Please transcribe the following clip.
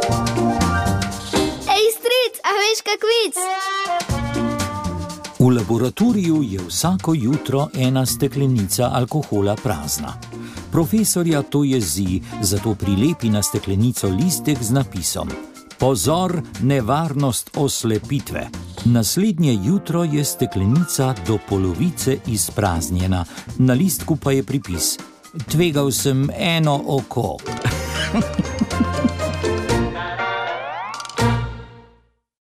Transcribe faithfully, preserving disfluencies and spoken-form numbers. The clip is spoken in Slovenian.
Ej, stric, a veš kak vic? V laboratoriju je vsako jutro ena steklenica alkohola prazna. Profesorja to jezi, zato prilepi na steklenico listek z napisom: Pozor, nevarnost oslepitve. Naslednje jutro je steklenica do polovice izpraznjena, na listku pa je pripis: Tvegal sem eno oko.